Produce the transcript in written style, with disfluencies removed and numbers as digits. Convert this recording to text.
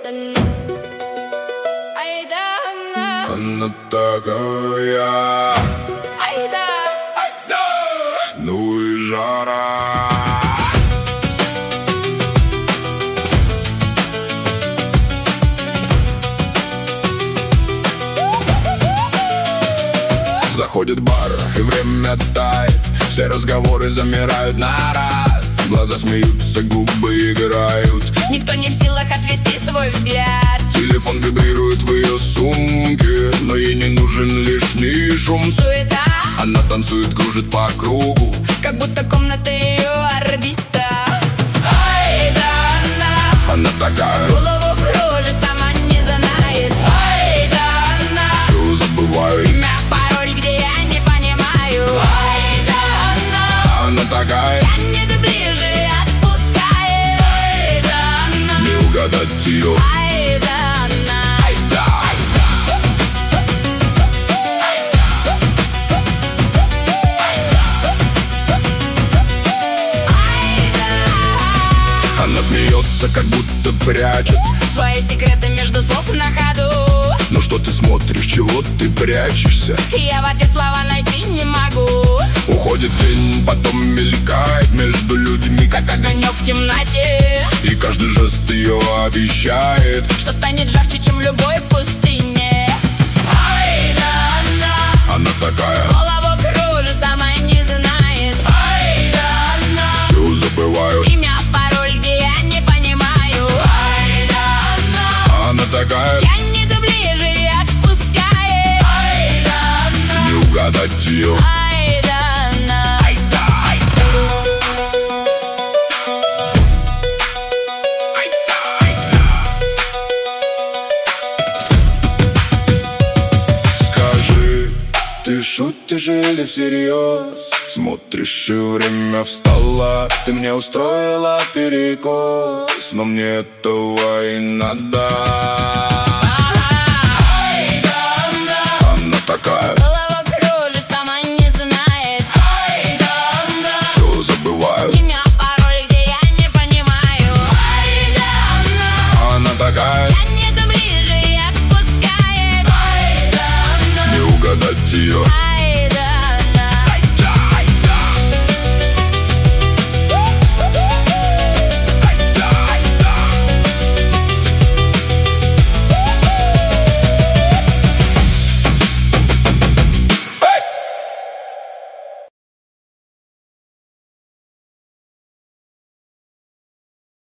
Она такая, ну и жара. Заходит бар, и время тает, все разговоры замирают на раз. Глаза смеются, губы играют, никто не в силах отвести свой взгляд. Телефон вибрирует в ее сумке, но ей не нужен лишний шум. Суета, она танцует, кружит по кругу, как будто комната ее орбита. Ай, да она такая, голову кружит, сама не знает. Ай, да все забываю, имя, пароль, где я не понимаю. Ай, да она такая, тянет ближе, отпускает. Ай, да не угадать ее. Ай, да Она смеется, как будто прячет свои секреты между слов на ходу. Ну что ты смотришь, чего ты прячешься? Я в ответ слова найти не могу. Уходит день, потом мелькает между людьми, как огонек в темноте, и каждый жест ее обещает, что станет жарче, чем в любой пустыне. Ай, да она такая, голову кружит, сама не знает. Ай, да все забываю, имя, пароль, где я не понимаю. Ай, да она такая, тянет ближе и отпускает. Ай, да не угадать ее. Ай, да Скажи, ты шутишь или всерьез? Смотришь, и время встало, ты мне устроила перекос, но мне этого и надо.